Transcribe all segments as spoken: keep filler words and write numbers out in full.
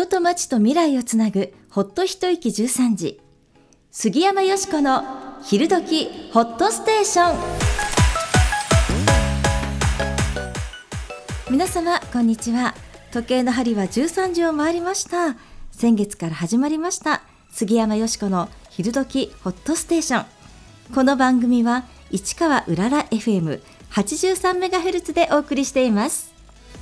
人と町と未来をつなぐほっと一息じゅうさんじ、杉山よしこの昼時ホットステーション。皆様こんにちは。時計の針はじゅうさんじを回りました。先月から始まりました杉山よしこの昼時ホットステーション。この番組は市川うらら エフエムはちじゅうさんメガヘルツ でお送りしています。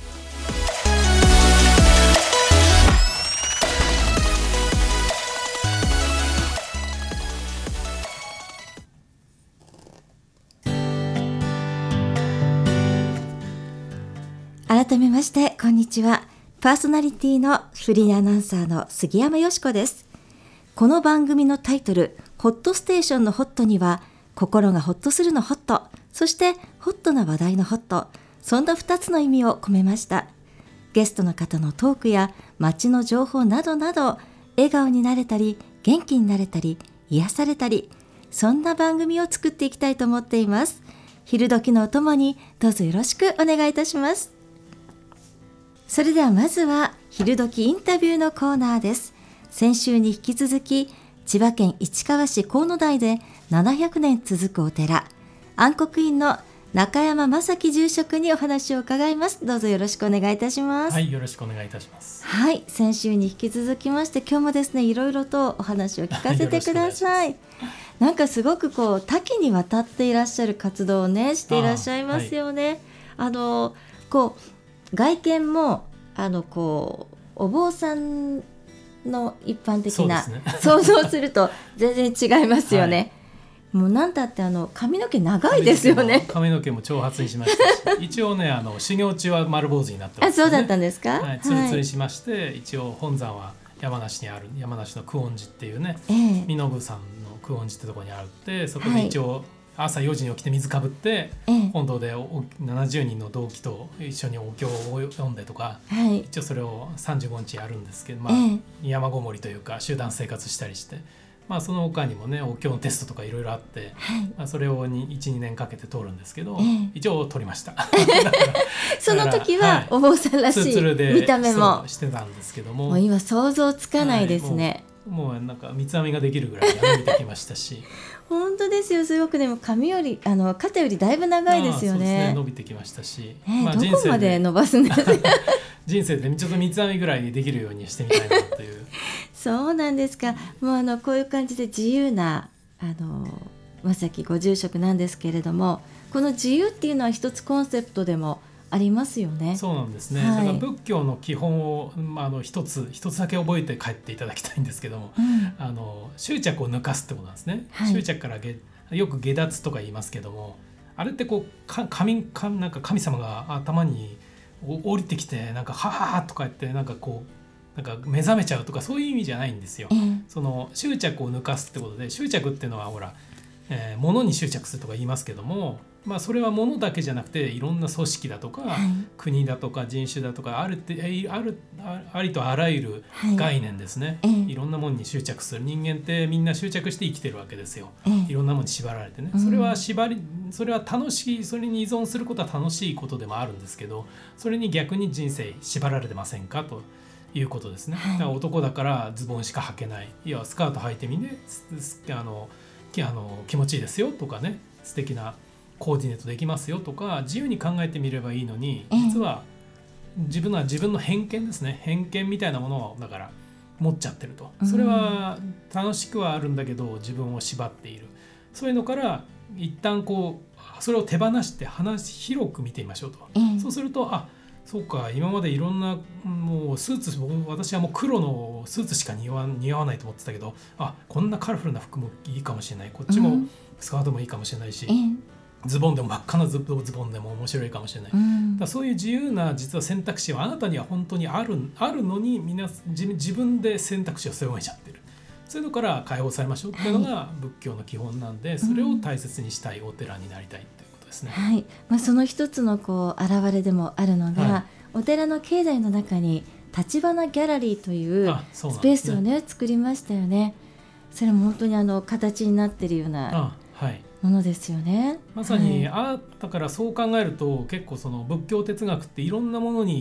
改めましてこんにちは。パーソナリティのフリーアナウンサーの杉山よしこです。この番組のタイトルホットステーションのホットには、心がホッとするのホット、そしてホットな話題のホット、そんなふたつの意味を込めました。ゲストの方のトークや街の情報などなど、笑顔になれたり元気になれたり癒されたり、そんな番組を作っていきたいと思っています。昼時のお供にどうぞよろしくお願いいたします。それではまずは昼時インタビューのコーナーです。先週に引き続き、千葉県市川市河野台でななひゃくねん続くお寺、安国院の中山正樹住職にお話を伺います。どうぞよろしくお願いいたします。 はい、よろしくお願いいたします。 はい、先週に引き続きまして、今日もですね、いろいろとお話を聞かせてください。なんかすごくこう多岐にわたっていらっしゃる活動をねしていらっしゃいますよね。あ、はい、あのこう外見もあのこうお坊さんの一般的な、ね、想像すると全然違いますよね。はい、もうなんだってあの髪の毛長いですよね。 髪の毛も長髪にしましたし一応ね、あの修行中は丸坊主になってます、ね、 あ、そうだったんですか。 はい、つるつるしまして、はい、一応本山は山梨にある山梨の久遠寺っていうね、えー、身延山の久遠寺ってところにあるって、そこで一応朝よじに起きて水かぶって、えー、本堂でななじゅうにんの同期と一緒にお経を読んでとか、はい、一応それをさんじゅうごにちやるんですけど、まあえー、山ごもりというか集団生活したりして、まあ、その他にもねお経のテストとかいろいろあって、はい、まあ、それをいちにねんかけて通るんですけど、えー、一応通りましたその時はお坊さんらしい見た目もしてたんですけども、 もう今想像つかないですね。 はい、もう、もうなんか三つ編みができるぐらい伸びてきましたし本当ですよ。すごくでも髪よりあの肩よりだいぶ長いですよね。 そうですね、伸びてきましたし、 えーまあ、どこまで伸ばすんですか人生でちょっと三つ編みぐらいにできるようにしてみたいなというそうなんですか。もうあのこういう感じで自由なあの正樹ご住職なんですけれども、この自由っていうのは一つコンセプトでもありますよね。 そうなんですね、はい、だから仏教の基本を、まあ、あの一つ一つだけ覚えて帰っていただきたいんですけども、うん、あの執着を抜かすってことなんですね。はい、執着からげよく下脱とか言いますけども、あれってこうか 神, かなんか神様が頭に降りてきてなんかはははとか言ってなんかこうなんか目覚めちゃうとかそういう意味じゃないんですよ。うん、その執着を抜かすってことで、執着っていうのはほら、えー、物に執着するとか言いますけども、まあ、それは物だけじゃなくていろんな組織だとか、はい、国だとか人種だとかあるってあるありとあらゆる概念ですね。はい、いろんなものに執着する人間ってみんな執着して生きてるわけですよ。いろんなものに縛られてね、それは縛りそれは楽しい、それに依存することは楽しいことでもあるんですけど、それに逆に人生縛られてませんかということですね。だから男だからズボンしか履けない、いやスカート履いてみね、あのあの気持ちいいですよとかね、素敵なコーディネートできますよとか自由に考えてみればいいのに、実は自分は自分の偏見ですね、偏見みたいなものをだから持っちゃってると、それは楽しくはあるんだけど自分を縛っている、そういうのから一旦こうそれを手放して話広く見てみましょうと、そうするとあそうか、今までいろんなもうスーツ、私はもう黒のスーツしか似合わ、似合わないと思ってたけど、あこんなカラフルな服もいいかもしれない、こっちもスカートもいいかもしれないし、うん、ズボンでも真っ赤なズボンでも面白いかもしれない、うん、だそういう自由な実は選択肢はあなたには本当にある、あるのにみんな自分で選択肢を狭めちゃってる、そういうのから解放されましょうっていうのが仏教の基本なんで、はい、それを大切にしたいお寺になりたいっていうことですね。 はい、まあ、その一つのこう現れでもあるのが、はい、お寺の境内の中に立花ギャラリーというスペースを ね, ね作りましたよね。それも本当にあの形になっているようなものですよね。 まさに、はい、あだからそう考えると結構その仏教哲学っていろんなものに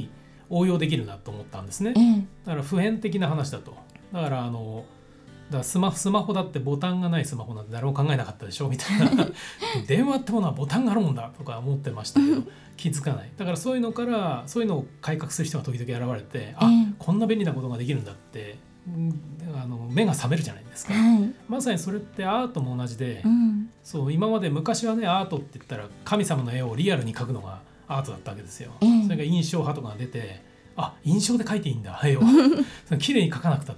応用できるなと思ったんですね、 ええ、 だから普遍的な話だと。だからあのだからスマ、スマホだってボタンがないスマホなんて誰も考えなかったでしょみたいな電話ってものはボタンがあるもんだとか思ってましたけど気づかない。だからそういうのからそういうのを改革する人が時々現れて、あ、 ええ、 こんな便利なことができるんだって、うん、あの目が覚めるじゃないですか、 はい、 まさにそれってアートも同じで、 うん、 そう今まで昔はねアートって言ったら神様の絵をリアルに描くのがアートだったわけですよ、 ええ、 それが印象派とかが出て、あ、印象で描いていいんだ絵をその綺麗に描かなくたって、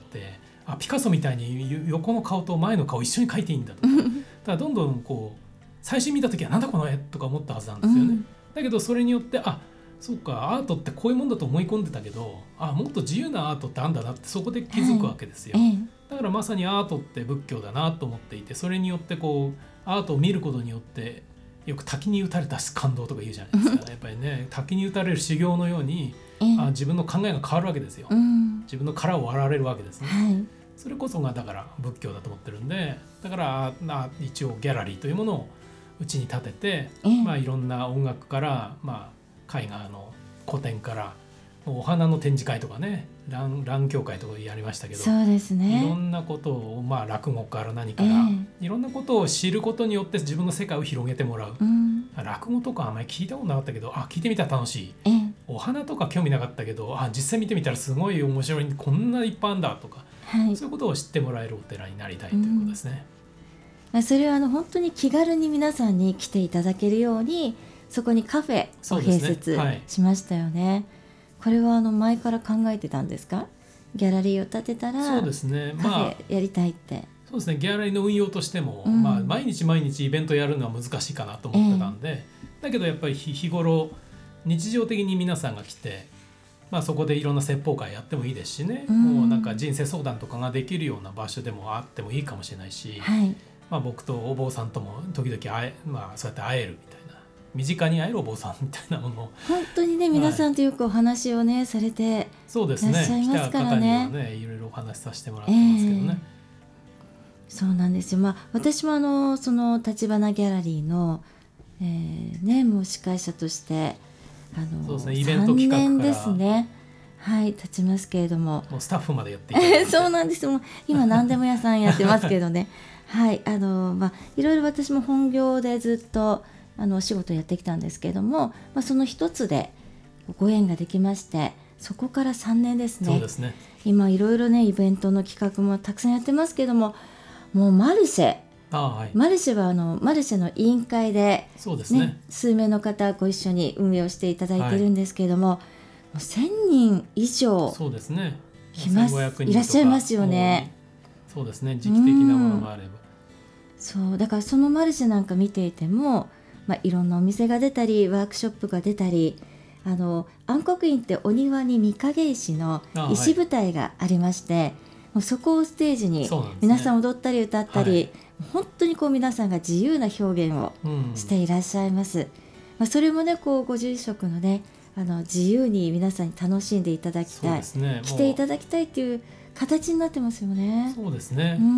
あ、ピカソみたいに横の顔と前の顔一緒に描いていいんだとかだからどんどんこう最初見た時はなんだこの絵とか思ったはずなんですよね、うん、だけどそれによってあ、そうかアートってこういうもんだと思い込んでたけど、あ、もっと自由なアートってあんだなってそこで気づくわけですよ、はい、だからまさにアートって仏教だなと思っていて、それによってこうアートを見ることによってよく滝に打たれた感動とか言うじゃないですかやっぱりね、滝に打たれる修行のようにあ自分の考えが変わるわけですよ、うん、自分の殻を割られるわけですね、はい、それこそがだから仏教だと思ってるんで、だからあ一応ギャラリーというものをうちに建てて、まあ、いろんな音楽から、まあ、絵画の古典からお花の展示会とかね、蘭蘭教会とかやりましたけど、 そうですね、 いろんなことを、まあ、落語から何から、えー、いろんなことを知ることによって自分の世界を広げてもらう、うん、落語とかあんまり聞いたことなかったけど、あ、聞いてみたら楽しい、えー、お花とか興味なかったけど、あ、実際見てみたらすごい面白い、こんないっぱいあるんだとか、はい、そういうことを知ってもらえるお寺になりたいということですね、 うん、それはあの本当に気軽に皆さんに来ていただけるようにそこにカフェを併設しましたよね、はい、これはあの前から考えてたんですか？ギャラリーを建てたらそうですね、カフェやりたいって、まあ、 そうですね、ギャラリーの運用としても、うんまあ、毎日毎日イベントやるのは難しいかなと思ってたんで、えー、だけどやっぱり日頃日常的に皆さんが来て、まあ、そこでいろんな説法会やってもいいですしね、うん、もうなんか人生相談とかができるような場所でもあってもいいかもしれないし、はいまあ、僕とお坊さんとも時々会え、まあ、そうやって会えるみたいな、身近に会えるお坊さんみたいなものを本当にね、皆さんとよくお話をね、はい、されていらっしゃいますからね。そうですね、来た方にはねいろいろお話しさせてもらってますけどね、 えー、そうなんですよ、まあ、私もあのその立花ギャラリーの、えーね、もう司会者としてあのそうですね、イベント企画からさんねんですね、はい、経ちますけれども、 もうスタッフまでやっていただいてそうなんですよ、今何でも屋さんやってますけどねはい、あのまあ、いろいろ私も本業でずっとあのお仕事をやってきたんですけれども、まあ、その一つでご縁ができまして、そこからさんねんですね。 そうですね、 今いろいろねイベントの企画もたくさんやってますけども、もうマルシェあ、はい、 マルシェはあのマルシェの委員会で、 そうですね、 数名の方ご一緒に運営をしていただいているんですけれども、はい、もうせんにん以上そうですね、 来ます、いらっしゃいますよね。 そうですね、時期的なものもあれば、 そうだからそのマルシェなんか見ていても、まあ、いろんなお店が出たりワークショップが出たり、あの安国院ってお庭に御影石の石舞台がありまして、はい、もうそこをステージに皆さん踊ったり歌ったり、ね、はい、本当にこう皆さんが自由な表現をしていらっしゃいます、うんまあ、それもねこうご住職のねあの自由に皆さんに楽しんでいただきたい、ね、来ていただきたいっていう形になってますよね。 そうですね、うん、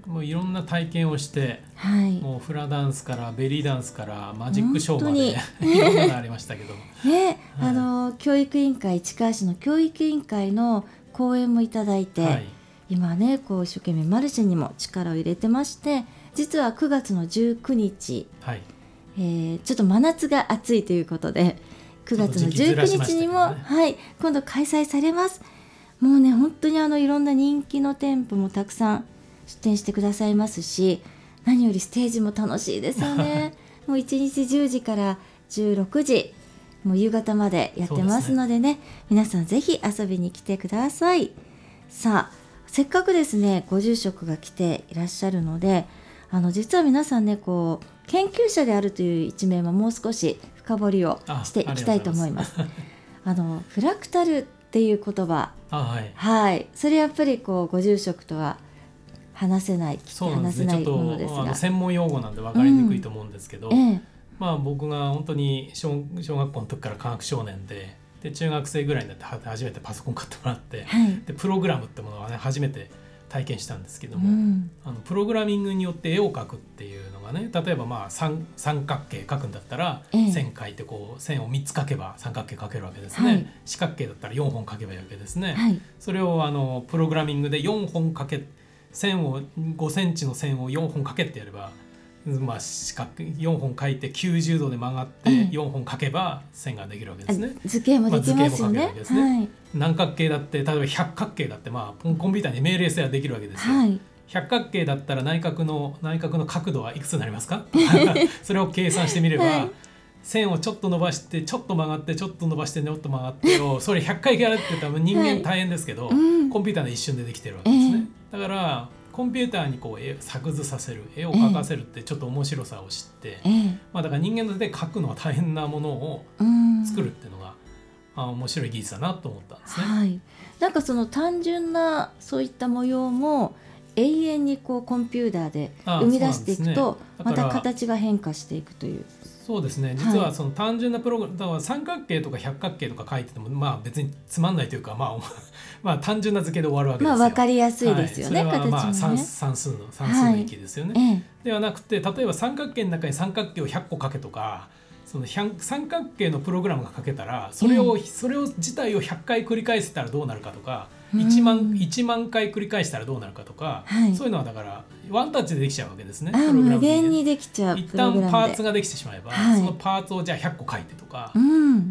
もういろんな体験をして、はい、もうフラダンスからベリーダンスからマジックショーまでいろんなのありましたけどね、はい、あの教育委員会、市川市の教育委員会の講演もいただいて、はい、今ねこう一生懸命マルシェにも力を入れてまして、実はくがつのじゅうくにち、はいえー、ちょっと真夏が暑いということでくがつのじゅうくにちにも、ねはい、今度開催されます。もうね本当にあのいろんな人気の店舗もたくさん出店してくださいますし、何よりステージも楽しいですよねもういちにちじゅうじからじゅうろくじ、もう夕方までやってますので ね, でね皆さんぜひ遊びに来てください。さあせっかくですねご住職が来ていらっしゃるので、あの実は皆さんねこう研究者であるという一面はもう少し深掘りをしていきたいと思います。あのフラクタルっていう言葉、あ、はいはい、それやっぱりこうご住職とは話せない、 そうなんですね、 話せないものちょっとあですが、 の専門用語なんで分かりにくいと思うんですけど、 うんええまあ、僕が本当に 小, 小学校の時から科学少年 で, で中学生ぐらいになって初めてパソコン買ってもらって、はい、でプログラムってものはね初めて体験したんですけども、 うん、 あのプログラミングによって絵を描くっていうのがね、例えばまあ 三, 三角形描くんだったら、ええ、線描いてこう線をみっつ描けば三角形描けるわけですね、はい、四角形だったらよんほん描けばいいわけですね、はい、それをあのプログラミングでよんほん描け線をごセンチの線をよんほん描けってやれば、まあ、四角よんほん描いてきゅうじゅうどで曲がってよんほん描けば線ができるわけですね、 図形もできますよね、まあ、図形も描けるわけですね、はい、 何角形だって例えば百角形だってまあコンピューターに命令せはできるわけですよ、はい、百角形だったら内角の内角の角度はいくつになりますかそれを計算してみれば、はい、線をちょっと伸ばしてちょっと曲がってちょっと伸ばしてちょっと曲がってをそれひゃっかいやるって言ったら人間大変ですけど、はい、うん、コンピューターで一瞬でできてるわけですね、えー、だからコンピューターにこう絵作図させる絵を描かせるってちょっと面白さを知って、えーまあ、だから人間の手で描くのは大変なものを作るっていうのが、あ面白い技術だなと思ったんですね、 はい、なんかその単純なそういった模様も永遠にこうコンピューターで生み出していくと、ね、また形が変化していくという。 そうですね、実はその単純なプログラム、だから三角形とか百角形とか書いててもまあ別につまんないというか、まあ、まあ単純な図形で終わるわけですよ。 まあ分かりやすいですよね、 はい、それはまあ形もね。 算数の算数の域ですよね、はい、ではなくて例えば三角形の中に三角形をひゃっこ書けとか、その三角形のプログラムが書けたらそれを、えー、それを自体をひゃっかい繰り返せたらどうなるかとか、いちまん、いちまんかい繰り返したらどうなるかとか、はい、そういうのはだからワンタッチでできちゃうわけですね。 あ、プログラム無限にできちゃう。 一旦パーツができてしまえば、はい、そのパーツをじゃあひゃっこ書いてとか、うん、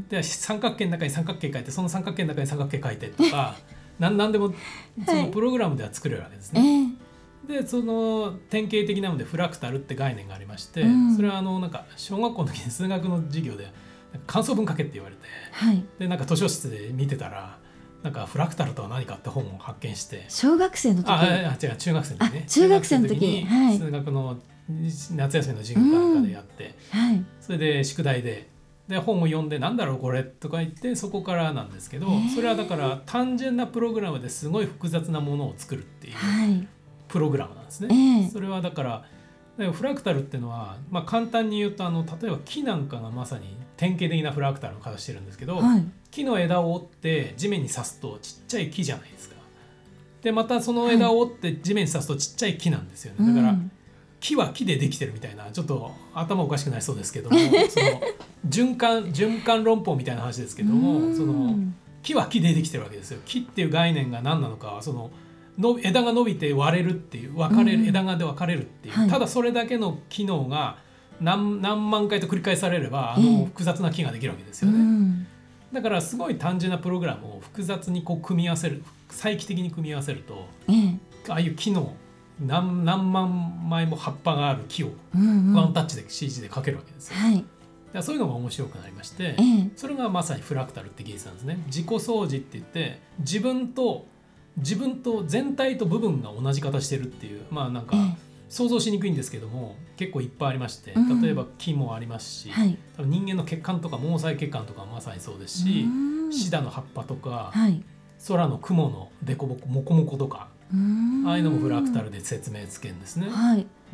で三角形の中に三角形書いてその三角形の中に三角形書いてとか何なんでもそのプログラムでは作れるわけですね、はい、でその典型的なのでフラクタルって概念がありまして、うん、それはあのなんか小学校の時に数学の授業で感想文書けって言われて、はい、でなんか図書室で見てたらなんかフラクタルとは何かって本を発見して、 小学生の時、 ああ違う中学生の時ね、 中学生の時に数学の夏休みの授業かなんかでやって、うんはい、それで宿題でで本を読んでなんだろうこれとか言ってそこからなんですけど、それはだから単純なプログラムですごい複雑なものを作るっていうプログラムなんですね、はい、それはだからフラクタルっていうのは、まあ、簡単に言うとあの例えば木なんかがまさに典型的なフラクタルの形してるんですけど、はい、木の枝を折って地面に刺すとちっちゃい木じゃないですか。でまたその枝を折って地面に刺すとちっちゃい木なんですよね、はい、だから、うん、木は木でできてるみたいなちょっと頭おかしくなりそうですけどもその循環循環論法みたいな話ですけども、その木は木でできてるわけですよ。木っていう概念が何なのかはそのの枝が伸びて割れるっていう分かれる、うん、枝がで分かれるっていう、はい、ただそれだけの機能が 何, 何万回と繰り返されればあの複雑な木ができるわけですよね、うん、だからすごい単純なプログラムを複雑にこう組み合わせる再帰的に組み合わせると、うん、ああいう木の 何, 何万枚も葉っぱがある木をワンタッチで シージー で描けるわけですよ、はい、だそういうのが面白くなりまして、うん、それがまさにフラクタルって技術なんですね。自己相似って言って自分と自分と全体と部分が同じ形してるっていう、まあなんか想像しにくいんですけども結構いっぱいありまして、例えば木もありますし、うん、多分人間の血管とか毛細血管とかもまさにそうですし、シダの葉っぱとか、はい、空の雲のデコボコモコモコとか、ああいうのもフラクタルで説明つけるんですね、はい、うん、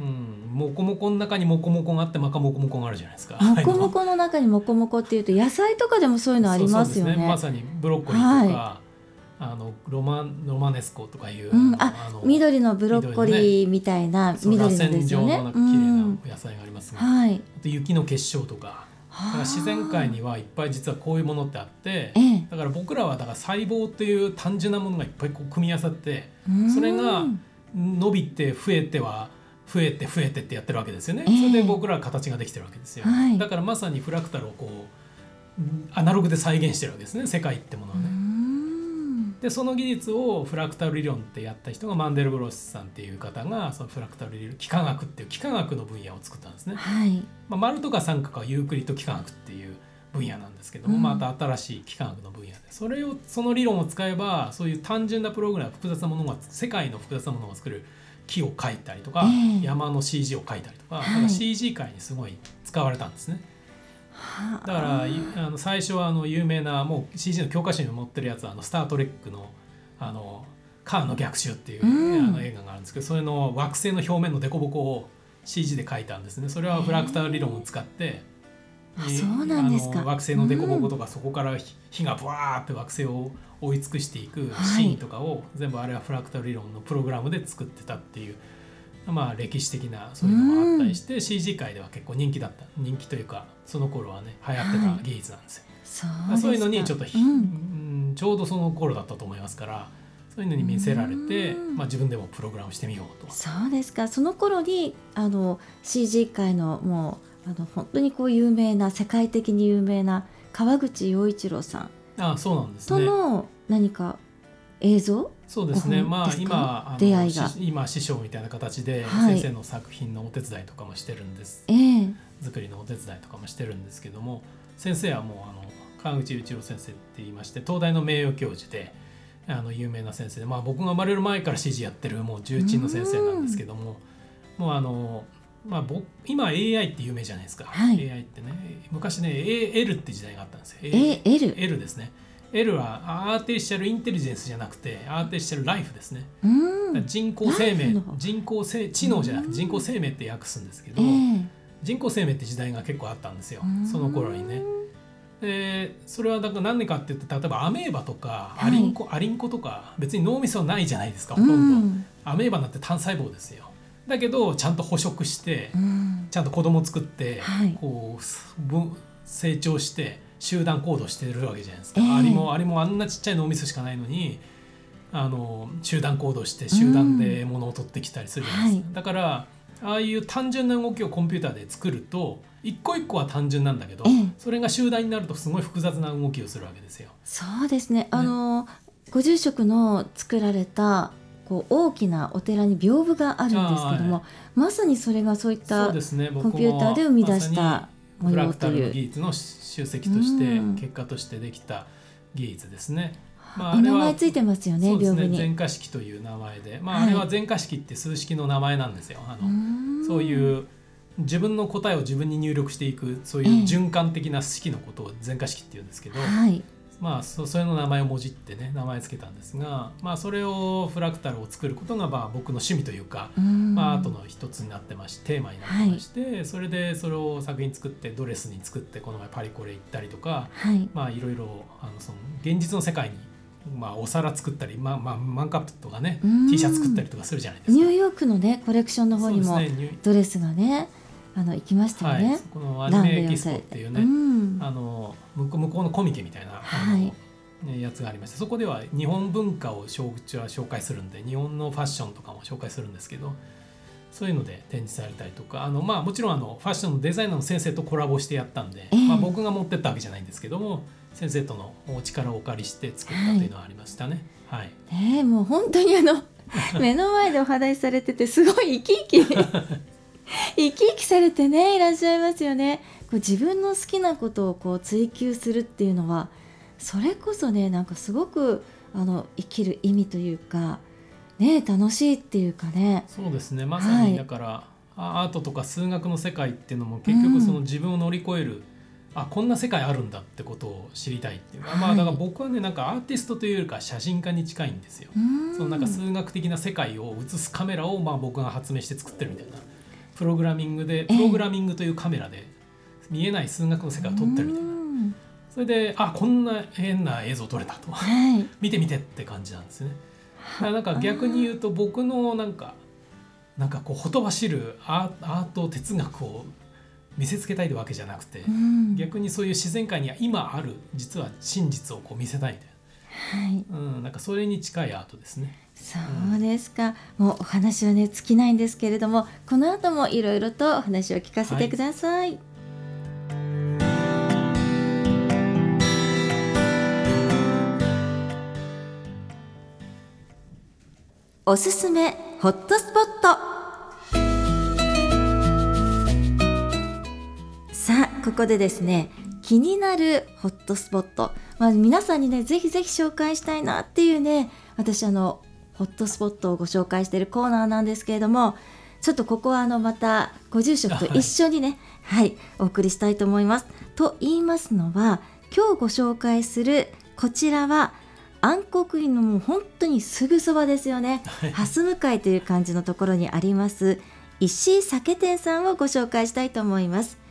モコモコの中にモコモコがあってまたモコモコがあるじゃないですか。 モコモコの中にモコモコっていうと野菜とかでもそういうのありますよね。 そうそうですね、まさにブロッコリーとか、はい、あの ロ, マロマネスコとかいう、うん、 ああの緑のブロッコリーみたいな緑のですよね。 螺旋状の綺麗な野菜がありますが、うんはい、あと雪の結晶とか、だから自然界にはいっぱい実はこういうものってあって、ええ、だから僕らはだから細胞っていう単純なものがいっぱいこう組み合わさって、それが伸びて増えては増えて増えてってやってるわけですよね、ええ、それで僕らは形ができてるわけですよ、はい、だからまさにフラクタルをこうアナログで再現してるわけですね、世界ってものはね。でその技術をフラクタル理論ってやった人がマンデルブロスさんっていう方がそのフラクタル理論幾何学っていう幾何学の分野を作ったんですね、はいまあ、丸とか三角はユークリッド幾何学っていう分野なんですけども、うん、また新しい幾何学の分野でそれをその理論を使えばそういう単純なプログラム複雑なものが世界の複雑なものを作る木を描いたりとか、えー、山の シージー を描いたりとか、はい、だから シージー 界にすごい使われたんですね。だからあの最初はあの有名なもう シージー の教科書に載ってるやつはあのスタートレックのあのカーンの逆襲っていう、うん、あの映画があるんですけど、それの惑星の表面の凸凹を シージー で描いたんですね。それはフラクタル理論を使ってそうなんですか。 あの惑星の凸凹とか、うん、そこから火がブワーって惑星を覆い尽くしていくシーンとかを、はい、全部あれはフラクタル理論のプログラムで作ってたっていう、まあ、歴史的なそういうのもあったりして、うん、シージー 界では結構人気だった人気というかその頃はね流行ってた技術なんですよ、はい、そう, そういうのにちょっと、うん、ちょうどその頃だったと思いますから、そういうのに見せられて、まあ、自分でもプログラムしてみようと。 そうですか。その頃にあの シージー 界のもうあの本当にこう有名な世界的に有名な川口洋一郎さんあそうなんですねとの何か映像そうですね、まあ、今あの出会いが今師匠みたいな形で先生の作品のお手伝いとかもしてるんです、 はい、 作りのお手伝いとかもしてるんですけども、先生はもうあの川口洋一郎先生って言いまして東大の名誉教授であの有名な先生で、まあ、僕が生まれる前から シージー やってるもう重鎮の先生なんですけども、もうあの、まあ、僕今 エーアイ って有名じゃないですか、はい、エーアイ ってね昔ね エーエル って時代があったんですよ。 エーエル? L ですね。 L はアーティフィシャルインテリジェンスじゃなくてアーティフィシャルライフですね。人工生命人工生知能じゃなくて人工生命って訳すんですけど、えー、人工生命って時代が結構あったんですよその頃にね。でそれはだから何でかって言って例えばアメーバとかアリンコ、はい、アリンコとか別に脳みそないじゃないですかほとんど、うん、アメーバなんて単細胞ですよ。だけどちゃんと捕食して、うん、ちゃんと子供作って、はい、こう成長して集団行動してるわけじゃないですか、えー、アリもアリもあんなちっちゃい脳みそしかないのにあの集団行動して集団で獲物を取ってきたりするじゃないですか、うん、だからああいう単純な動きをコンピューターで作ると一個一個は単純なんだけど、ええ、それが集団になるとすごい複雑な動きをするわけですよ。 そうですね。あのご住職の作られたこう大きなお寺に屏風があるんですけども、はい、まさにそれがそういったコンピューターで生み出した模様という、ま、フラクタルの技術の集積として、うん、結果としてできた技術ですね。 まあ、あれは名前ついてますよね。 そうですね、前科式という名前で、まあ、あれは前科式って数式の名前なんですよ。あのそういう自分の答えを自分に入力していくそういう循環的な式のことを前科式っていうんですけど、はい、まあ、そ, それの名前をもじってね名前つけたんですが、まあ、それをフラクタルを作ることがまあ僕の趣味というか、まあ、アートの一つになってましてテーマになってまして、はい、それでそれを作品作ってドレスに作ってこの前パリコレ行ったりとか、はい、まあいろいろあのその現実の世界にまあ、お皿作ったり、まあまあ、マンカップとかね T シャツ作ったりとかするじゃないですか。 ニューヨークのねコレクションの方にもドレスがねあの行きましたよね、はい、 このアニメエキスポっていうね、うん、あの向こうのコミケみたいな、はい、ね、やつがありまして、そこでは日本文化を紹介するんで日本のファッションとかも紹介するんですけど、そういうので展示されたりとか、あの、まあ、もちろんあのファッションのデザイナーの先生とコラボしてやったんで、えーまあ、僕が持ってったわけじゃないんですけども先生とのお力をお借りして作ったというのはありましたね。はい、 えー、もう本当にあの目の前でお話しされててすごい生き生き生き生きされてねいらっしゃいますよね。こう自分の好きなことをこう追求するっていうのはそれこそねなんかすごくあの生きる意味というか、ね、楽しいっていうかね。 そうですね、まさにだから、はい、アートとか数学の世界っていうのも結局その自分を乗り越える、うん、あこんな世界あるんだってことを知りたいっていうか、はい、まあだから僕はねなんかアーティストというよりか写真家に近いんですよ。そのなんか数学的な世界を映すカメラをまあ僕が発明して作ってるみたいな、プログラミングでプログラミングというカメラで見えない数学の世界を撮ってるみたいな、それであこんな変な映像撮れたと、はい、見て見てって感じなんですね。だからなんか逆に言うと僕のなんかなんかこうほとばしるアート哲学を見せつけたいわけじゃなくて、うん、逆にそういう自然界には今ある実は真実をこう見せたいみたいな、はい、うん、なんかそれに近いアートですね。 そうですか、うん、もうお話はね尽きないんですけれどもこの後もいろいろとお話を聞かせてください、はい。おすすめホットスポット。さあここでですね気になるホットスポット、まあ、皆さんにねぜひぜひ紹介したいなっていうね私あのホットスポットをご紹介しているコーナーなんですけれども、ちょっとここはあのまたご住職と一緒にね、はい、はい、お送りしたいと思います。と言いますのは今日ご紹介するこちらは安国院のもう本当にすぐそばですよね、はい、蓮向かいという感じのところにあります石井酒店さんをご紹介したいと思います。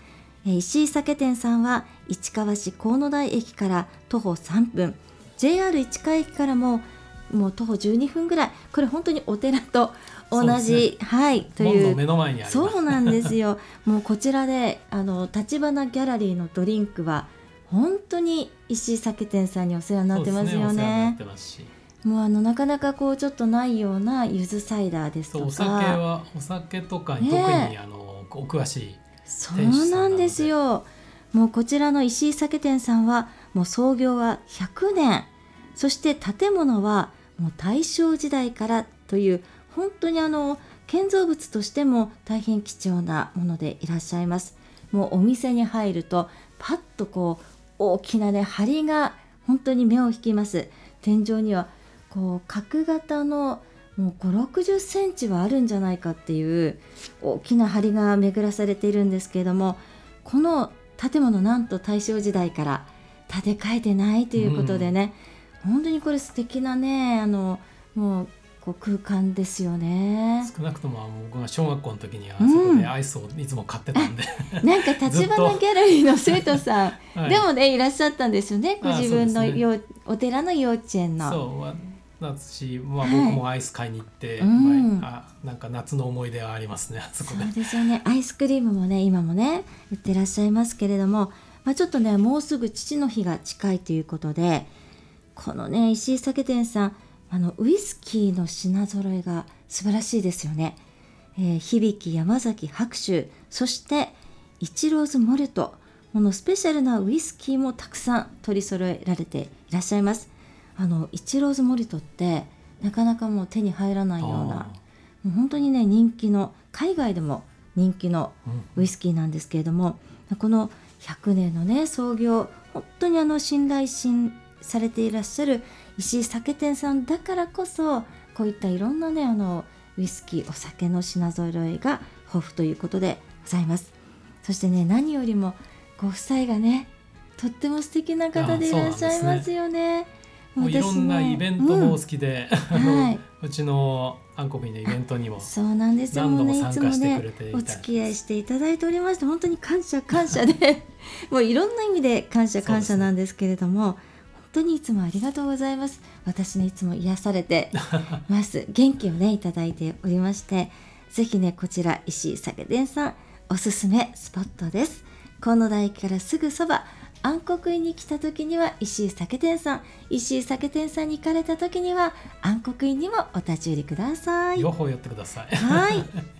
石井酒店さんは市川市河野台駅から徒歩さんぷん、 ジェイアール 市川駅からももう徒歩じゅうにふんぐらい、これ本当にお寺と同じ、ね、はい、という門の目の前にあります。 そうなんですよもうこちらであの立花ギャラリーのドリンクは本当に石井酒店さんにお世話になってますよね。 そうですね、お世話になってますし、 もうあのなかなかこうちょっとないような柚子サイダーですとか、 そうお酒はお酒とかに特に、ね、あのお詳しいそうなんですよ。もうこちらの石井酒店さんはもう創業はひゃくねん、そして建物はもう大正時代からという本当にあの建造物としても大変貴重なものでいらっしゃいます。もうお店に入るとパッとこう大きなね梁が本当に目を引きます。天井にはこう角型のもうごじゅう、ろくじゅっセンチはあるんじゃないかっていう大きな梁が巡らされているんですけれども、この建物なんと大正時代から建て替えてないということでね、うん、本当にこれ素敵なねあのもうこう空間ですよね。 少なくとも僕が小学校の時にはそこでアイスをいつも買ってたんで、 うん、なんか立花ギャラリーの生徒さん、はい、でもねいらっしゃったんですよね、ご自分の、ね、お寺の幼稚園の。 そうし、まあ、僕もアイス買いに行って、はい、うんあなんか夏の思い出はありますね、あそこで。 そうですよね。アイスクリームもね今もね売ってらっしゃいますけれども、まあ、ちょっとねもうすぐ父の日が近いということで、このね石井酒店さんあのウイスキーの品揃えが素晴らしいですよね。えー、響山崎白州、そしてイチローズモルト、このスペシャルなウイスキーもたくさん取り揃えられていらっしゃいます。あのイチローズモルトってなかなかもう手に入らないような、もう本当にね人気の、海外でも人気のウイスキーなんですけれども、うん、このひゃくねんのね創業、本当にあの信頼信されていらっしゃる石井酒店さんだからこそ、こういったいろんなねあのウイスキーお酒の品揃えが豊富ということでございます。そしてね何よりもご夫妻がねとっても素敵な方でいらっしゃいますよね。 もういろんなイベントもお好きで、うんあのはい、うちのアンコピーのイベントにもそうなんですよ、 何度も参加してくれていた、 ね、お付き合いしていただいておりまして、本当に感謝感謝でもういろんな意味で感謝感謝なんですけれども、本当にいつもありがとうございます。私ねいつも癒されてます元気をねいただいておりまして、ぜひねこちら石井酒店さんおすすめスポットです。河野台駅からすぐそば、安国院に来た時には石井酒店さん、石井酒店さんに行かれた時には安国院にもお立ち寄りください。 両方寄ってください。 はい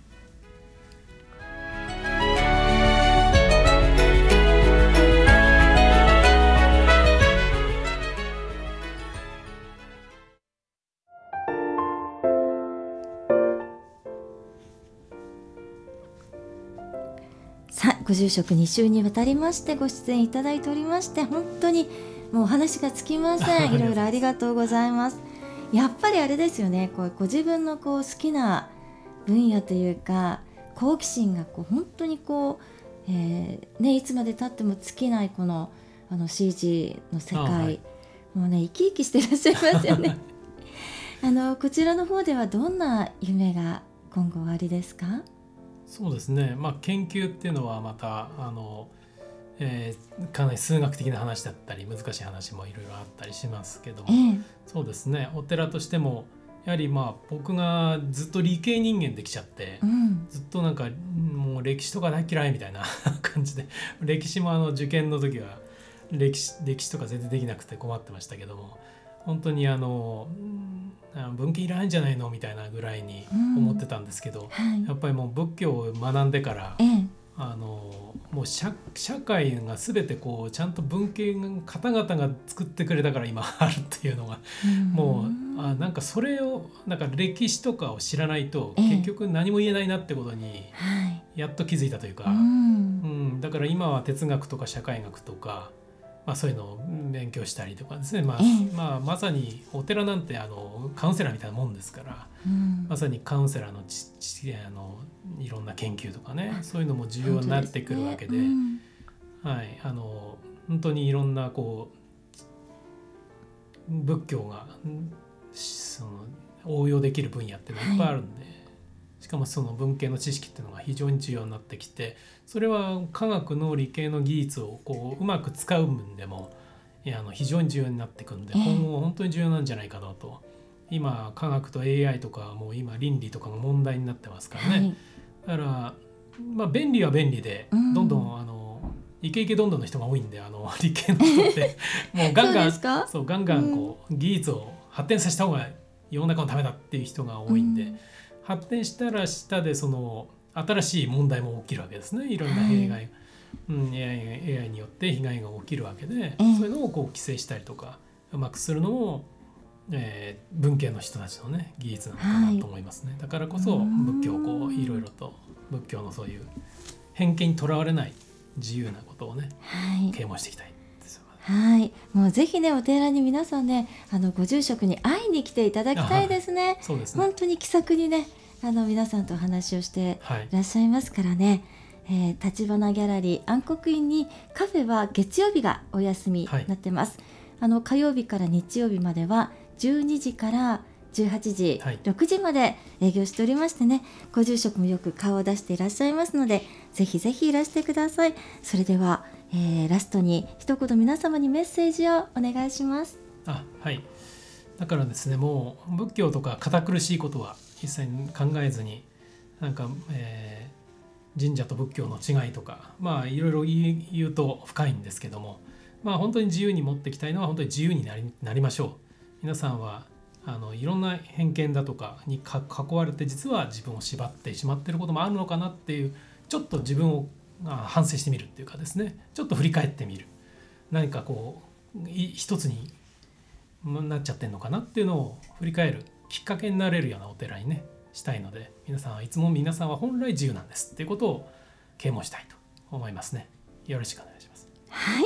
さあ、ご住職に週にわたりましてご出演いただいておりまして、本当にもうお話がつきません。いろいろありがとうございます。やっぱりあれですよね、こうご自分のこう好きな分野というか好奇心がこう本当にこう、えーね、いつまで経っても尽きないこの、あの シージー の世界、はい、もうね生き生きしていらっしゃいますよねあのこちらの方ではどんな夢が今後おありですか？ そうですね、まあ、研究っていうのはまたあの、えー、かなり数学的な話だったり難しい話もいろいろあったりしますけども、ええ、そうですね、お寺としてもやはりまあ僕がずっと理系人間できちゃって、うん、ずっとなんかもう歴史とか大嫌いみたいな感じで、歴史もあの受験の時は歴史、歴史とか全然できなくて困ってましたけども、本当にあの文系いらないんじゃないのみたいなぐらいに思ってたんですけど、うんはい、やっぱりもう仏教を学んでから、ええ、あのもう 社, 社会が全てこうちゃんと文系の方々が作ってくれたから今あるっていうのが、うん、もうあなんかそれをなんか歴史とかを知らないと結局何も言えないなってことにやっと気づいたというか、ええうんうん、だから今は哲学とか社会学とかまあ、そういうのを勉強したりとかですね、まあええまあ、まさにお寺なんてあのカウンセラーみたいなもんですから、うん、まさにカウンセラーのちちあのいろんな研究とかね、そういうのも重要になってくるわけで、でねうんはい、あの本当にいろんなこう仏教がその応用できる分野っていっぱいあるんで、はい、 しかもその文系の知識っていうのが非常に重要になってきて、それは科学の理系の技術をこううまく使う分でもいやあの非常に重要になってくるんで、 ええ、 今後本当に重要なんじゃないかなと。今科学と エーアイ とかもう今倫理とかが問題になってますからね、はい、だから、まあ、便利は便利でどんどんあのイケイケどんどんの人が多いんで、あの理系の人ってもうガンガンそうそうガンガンこう、うん、技術を発展させた方が世の中のためだっていう人が多いんで、うん、発展したらしたでその新しい問題も起きるわけですね。いろんな弊害、はい、うん、エーアイ、エーアイ によって被害が起きるわけで、えー、そういうのをこう規制したりとかうまくするのも、えー、文系の人たちのね技術なのかなと思いますね、はい、だからこそ仏教をこういろいろと仏教のそういう偏見にとらわれない自由なことをね、はい、啓蒙していきたいですよ。 はい、もうぜひねお寺に皆さんねあのご住職に会いに来ていただきたいですね。はい、そうですね、本当に気さくにねあの皆さんとお話をしていらっしゃいますからね、はい、えー、立花ギャラリー暗黒院にカフェは月曜日がお休みになってます、はい、あの火曜日から日曜日まではじゅうにじからじゅうはちじ、はい、ろくじまで営業しておりましてね、ご住職もよく顔を出していらっしゃいますのでぜひぜひいらしてください。それでは、えー、ラストに一言皆様にメッセージをお願いします。 あ、はい、だからですね、もう仏教とか堅苦しいことは一切考えずになんか、えー、神社と仏教の違いとかまあいろいろ言うと深いんですけども、まあ本当に自由に持っていきたいのは本当に自由になり、なりましょう。皆さんはあのいろんな偏見だとかにか囲われて実は自分を縛ってしまっていることもあるのかなっていう、ちょっと自分を反省してみるっていうかですね、ちょっと振り返ってみる、何かこう一つになっちゃってるのかなっていうのを振り返るきっかけになれるようなお寺にねしたいので、皆さんはいつも皆さんは本来自由なんですっていうことを啓蒙したいと思いますね。よろしくお願いします。 はい、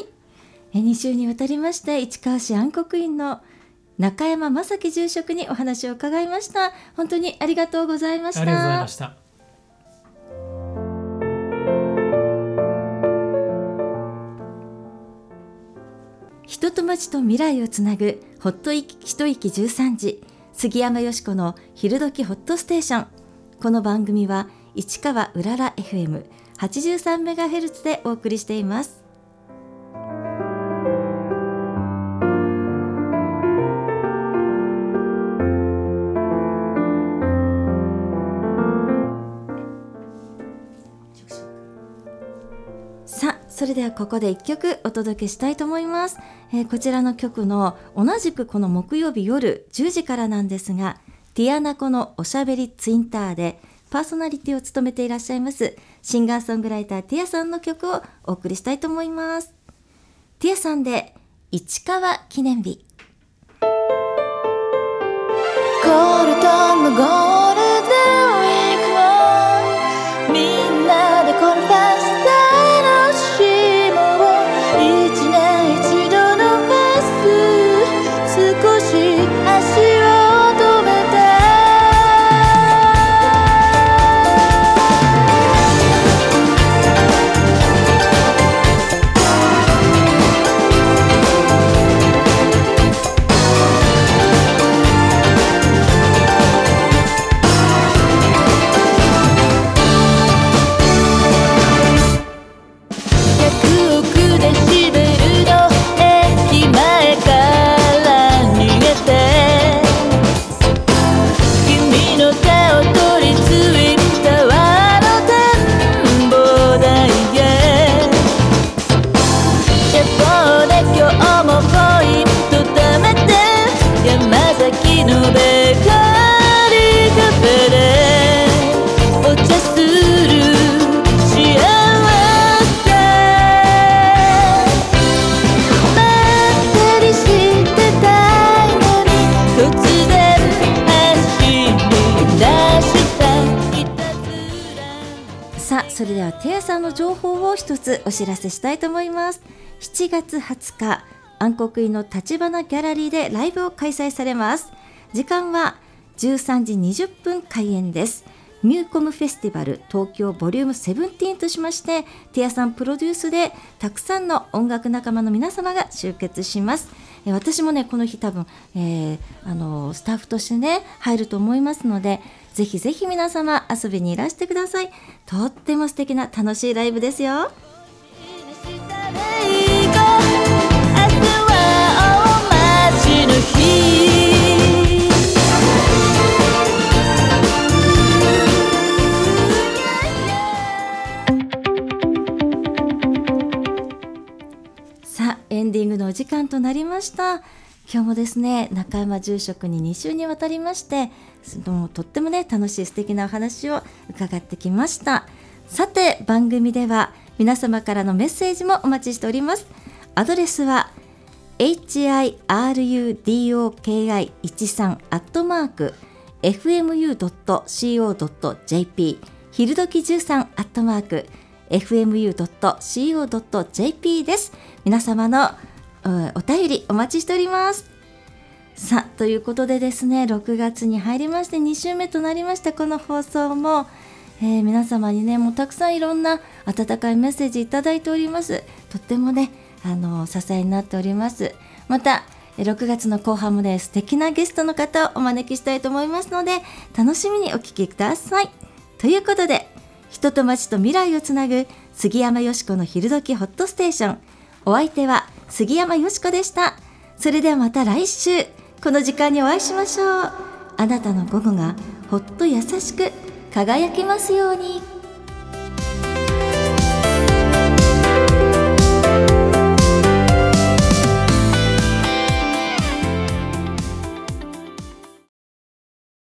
に週にわたりまして市川市暗黒院の中山正樹住職にお話を伺いました。本当にありがとうございました。 ありがとうございました。 人と町と未来をつなぐほっと一息じゅうさんじ、杉山よしこの昼時ホットステーション。この番組は市川うらら エフエムはちじゅうさんメガヘルツ でお送りしています。それではここでいっきょくお届けしたいと思います、えー、こちらの曲の同じくこの木曜日夜じゅうじからなんですが、ティアナコのおしゃべりツインターでパーソナリティを務めていらっしゃいますシンガーソングライターティアさんの曲をお送りしたいと思います。ティアさんで市川記念日。 ゴールドンのゴールデンウィークはみんなでコンファスそれではテアさんの情報を一つお知らせしたいと思います。しちがつはつか暗黒院の立花ギャラリーでライブを開催されます。時間はじゅうさんじにじゅっぷん開演です。 ミューコムフェスティバル東京ボリュームセブンティーンとしまして、ティアさんプロデュースでたくさんの音楽仲間の皆様が集結します。え私もねこの日多分、えー、あのスタッフとしてね入ると思いますので、ぜひぜひ皆様遊びにいらしてください。とっても素敵な楽しいライブですよ。さあエンディングのお時間となりました。今日もですね中山住職にに週にわたりまして、もうとってもね楽しい素敵なお話を伺ってきました。さて番組では皆様からのメッセージもお待ちしております。アドレスは エイチアイアールユーディーオーケーアイじゅうさん アットマーク エフエムユードットシーオードットジェーピー 昼時じゅうさん アットマーク エフエムユードットシーオードットジェーピー です。皆様のお便りお待ちしております。さあということでですね、ろくがつに入りましてに週目となりました。この放送も、えー、皆様にねもうたくさんいろんな温かいメッセージいただいております。とってもねあの支えになっております。またろくがつの後半もね素敵なゲストの方をお招きしたいと思いますので、楽しみにお聞きください。ということで、人と街と未来をつなぐ杉山よしこの昼時ホットステーション、お相手は杉山よしこでした。それではまた来週この時間にお会いしましょう。あなたの午後がほっと優しく輝きますように。